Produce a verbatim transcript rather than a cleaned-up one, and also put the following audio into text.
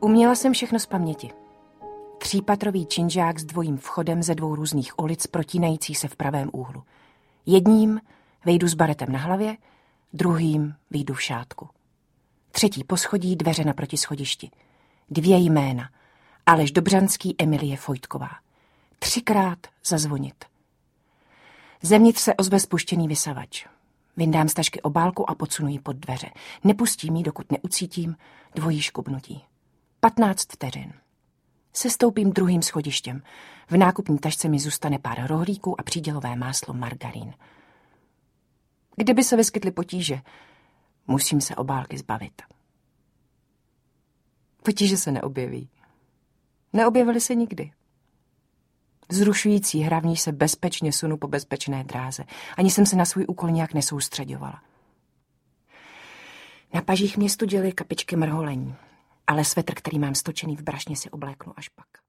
Uměla jsem všechno z paměti. Třípatrový činžák s dvojím vchodem ze dvou různých ulic protínající se v pravém úhlu. Jedním vejdu s baretem na hlavě, druhým vyjdu v šátku. Třetí poschodí, dveře naproti schodišti. Dvě jména. Aleš Dobřanský, Emilie Fojtková. Třikrát zazvonit. Zevnitř se ozve spuštěný vysavač. Vyndám z tašky obálku a podsunu ji pod dveře. Nepustím ji, dokud neucítím dvojí škubnutí. Patnáct vteřin. Sestoupím druhým schodištěm. V nákupní tašce mi zůstane pár rohlíků a přídělové máslo, margarín. Kdyby se vyskytly potíže, musím se obálky zbavit. Potíže se neobjeví. Neobjevily se nikdy. Zrušující hra, v níž se bezpečně sunu po bezpečné dráze. Ani jsem se na svůj úkol nějak nesoustředovala. Na pažích mě studily kapičky mrholení, ale svetr, který mám stočený v brašně, si obléknu až pak.